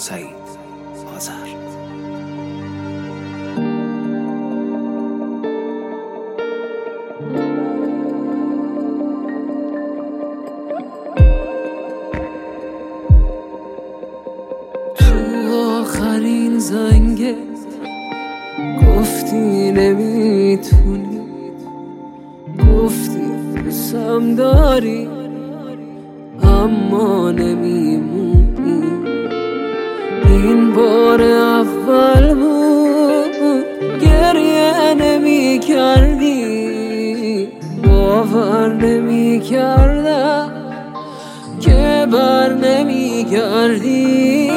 سعید آذر. تو آخرین زنگه گفتی نمیتونی، گفتی دوستم داری اما نمیمونی. این بار اول بود گریه نمی کردی، باور نمی کردم که بر نمی گردی.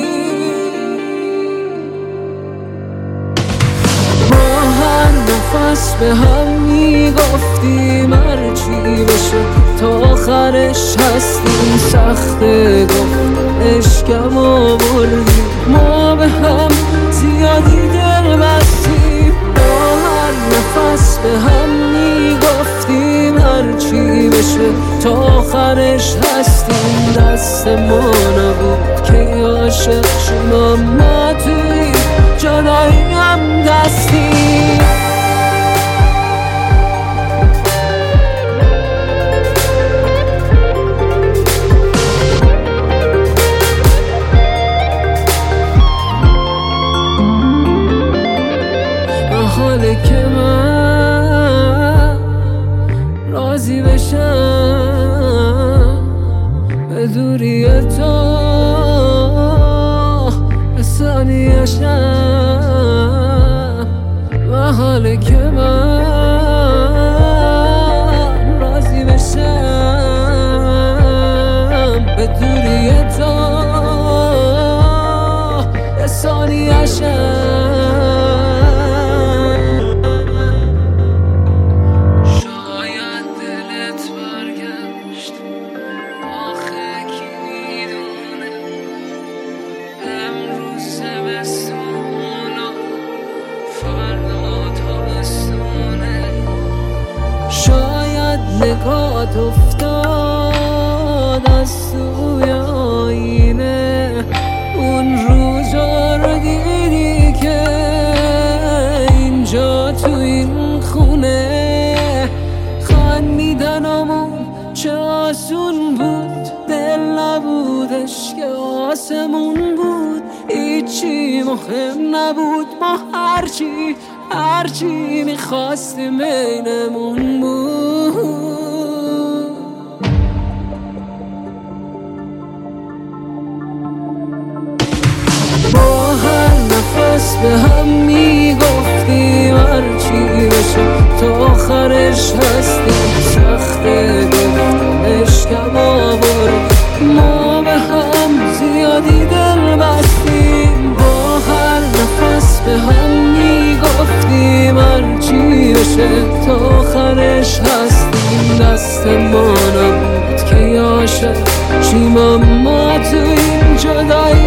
ما هر نفس به هم می گفتیم هرچی بشه تا آخرش هستیم. سخته گفتن اشکم آوردیم، ما به هم زیادی دل بستیم. ما هر نفس به هم می گفتیم هرچی بشه تا آخرش هستیم. دست ما نبود که عاشق شیم اما توی جدایی هم دستیم. حاله که من راضی بشم به دوری تو به ثانیه‌شم، و حاله که من راضی بشم به دوری تو به ثانیه‌شم. نگات افتاد از توی آینه، اون روزا رو دیدی که اینجا تو این خونه خندیدنمون چه آسون بود. دل نبودش که آسمون بود، هیچی مهم نبود. ما هرچی میخواستیم بینمون بود. با هر نفس به هم میگفتیم هرچی بشه تا آخرش هستیم. سخته گفتن اشکم آورد، ما به هم زیادی دل بستیم. با هر نفس به هم میگفتیم هرچی بشه تا آخرش هستیم. دست ما نبود که عاشق شیم اما تو این جدایی